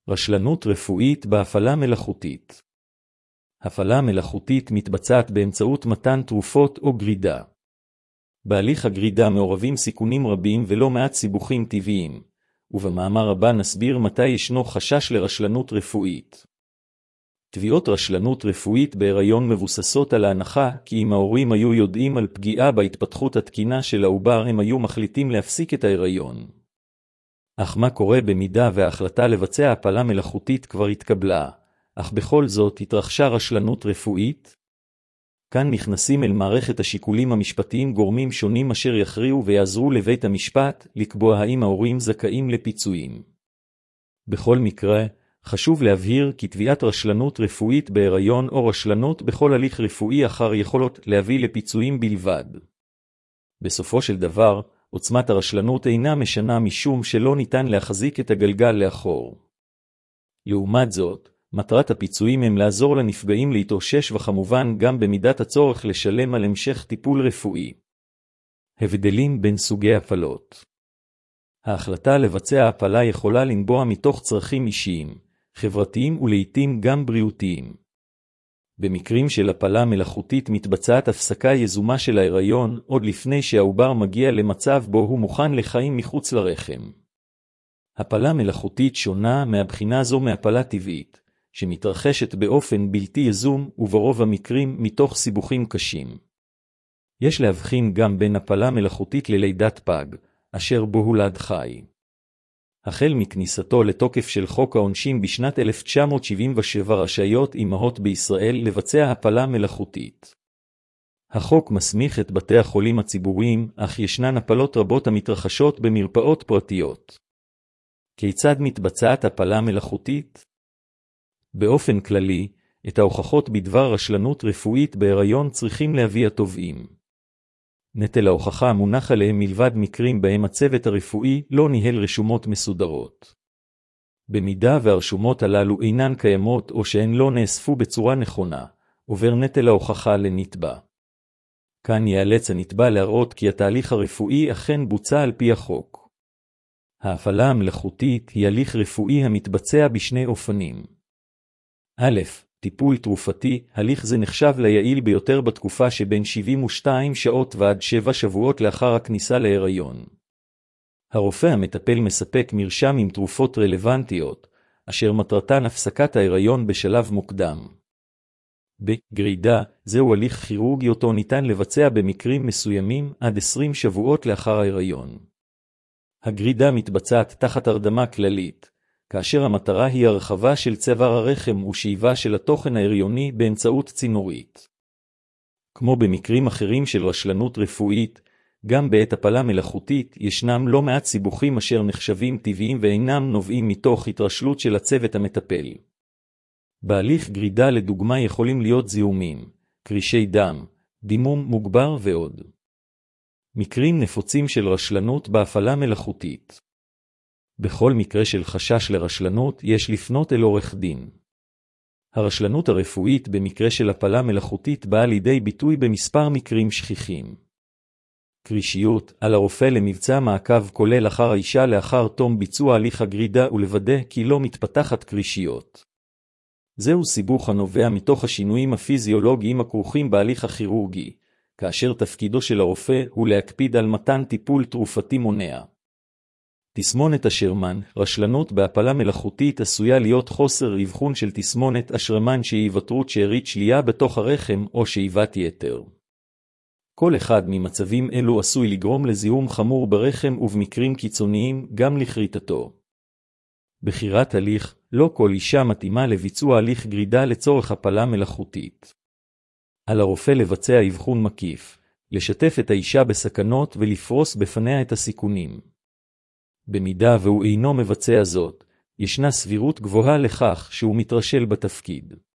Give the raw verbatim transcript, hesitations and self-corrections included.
רשלנות רפואית בהפעלה מלאכותית. הפעלה מלאכותית מתבצעת באמצעות מתן תרופות או גרידה. בהליך הגרידה מעורבים סיכונים רבים ולא מעט סיבוכים טבעיים, ובמאמר הבא נסביר מתי ישנו חשש לרשלנות רפואית. תביעות רשלנות רפואית בהיריון מבוססות על ההנחה כי אם ההורים היו יודעים על פגיעה בהתפתחות התקינה של העובר הם היו מחליטים להפסיק את ההיריון. אך מה קורה במידה וההחלטה לבצע הפלה מלאכותית כבר התקבלה, אך בכל זאת התרחשה רשלנות רפואית? כאן נכנסים אל מערכת השיקולים המשפטיים גורמים שונים אשר יכריעו ויעזרו לבית המשפט לקבוע האם ההורים זכאים לפיצויים. בכל מקרה, חשוב להבהיר כי תביעת רשלנות רפואית בהיריון או רשלנות בכל הליך רפואי אחר יכולות להביא לפיצויים בלבד. בסופו של דבר, עוצמת הרשלנות אינה משנה משום שלא ניתן להחזיק את הגלגל לאחור. לעומת זאת, מטרת הפיצויים הם לעזור לנפגעים להתאושש וכמובן גם במידת הצורך לשלם על המשך טיפול רפואי. הבדלים בין סוגי הפלות. ההחלטה לבצע הפלה יכולה לנבוע מתוך צרכים אישיים, חברתיים ולעיתים גם בריאותיים. במקרים של הפלה מלאכותית מתבצעת הפסקה יזומה של ההיריון עוד לפני שהעובר מגיע למצב בו הוא מוכן לחיים מחוץ לרחם. הפלה מלאכותית שונה מהבחינה זו מהפלה טבעית, שמתרחשת באופן בלתי יזום וברוב המקרים מתוך סיבוכים קשים. יש להבחין גם בין הפלה מלאכותית ללידת פג, אשר בו הולד חי. החל מכניסתו לתוקף של חוק העונשין בשנת אלף תשע מאות שבעים ושבע רשאיות אמהות בישראל לבצע הפלה מלאכותית. החוק מסמיך את בתי החולים הציבוריים, אך ישנן הפלות רבות המתרחשות במרפאות פרטיות. כיצד מתבצעת הפלה מלאכותית? באופן כללי, את ההוכחות בדבר רשלנות רפואית בהיריון צריכים להביא התובעים. נטל ההוכחה מונח עליהם מלבד מקרים בהם הצוות הרפואי לא ניהל רשומות מסודרות. במידה והרשומות הללו אינן קיימות או שהן לא נאספו בצורה נכונה, עובר נטל ההוכחה לנתבע. כאן ייאלץ הנתבע להראות כי התהליך הרפואי אכן בוצע על פי החוק. ההפעלה המלאכותית היא הליך רפואי המתבצע בשני אופנים. א', טיפול תרופתי, הליך זה נחשב ליעיל ביותר בתקופה שבין שבעים ושתיים שעות ועד שבע שבועות לאחר הכניסה להיריון. הרופא המטפל מספק מרשם עם תרופות רלוונטיות, אשר מטרתן הפסקת ההיריון בשלב מוקדם. בגרידה, זהו הליך כירורגי אותו ניתן לבצע במקרים מסוימים עד עשרים שבועות לאחר ההיריון. הגרידה מתבצעת תחת הרדמה כללית, כאשר המטרה היא הרחבה של צוואר הרחם ושאיבה של התוכן ההריוני באמצעות צינורית. כמו במקרים אחרים של רשלנות רפואית, גם בעת הפלה מלאכותית ישנם לא מעט סיבוכים אשר נחשבים טבעיים ואינם נובעים מתוך התרשלות של הצוות המטפל. בהליך גרידה לדוגמה יכולים להיות זיהומים, קרישי דם, דימום מוגבר ועוד. מקרים נפוצים של רשלנות בהפעלה מלאכותית. בכל מקרה של חשש לרשלנות יש לפנות אל עורך דין. הרשלנות הרפואית במקרה של הפלה מלאכותית באה לידי ביטוי במספר מקרים שכיחים. קרישיות, על הרופא למבצע מעקב כולל אחר האישה לאחר תום ביצוע הליך הגרידה ולוודא כי לא מתפתחת קרישיות. זהו סיבוך הנובע מתוך השינויים הפיזיולוגיים הכרוכים בהליך הכירורגי, כאשר תפקידו של הרופא הוא להקפיד על מתן טיפול תרופתי מונע. תסמונת אשרמן, רשלנות בהפלה מלאכותית עשויה להיות חוסר אבחון של תסמונת אשרמן שהיא היווצרות שארית שלייה בתוך הרחם או שאיבת יתר. כל אחד ממצבים אלו עשוי לגרום לזיהום חמור ברחם ובמקרים קיצוניים גם לכריתתו. בחירת הליך, לא כל אישה מתאימה לביצוע הליך גרידה לצורך הפלה מלאכותית. על הרופא לבצע אבחון מקיף, לשתף את האישה בסכנות ולפרוס בפניה את הסיכונים. במידה והוא אינו מבצע זאת, ישנה סבירות גבוהה לכך שהוא מתרשל בתפקיד.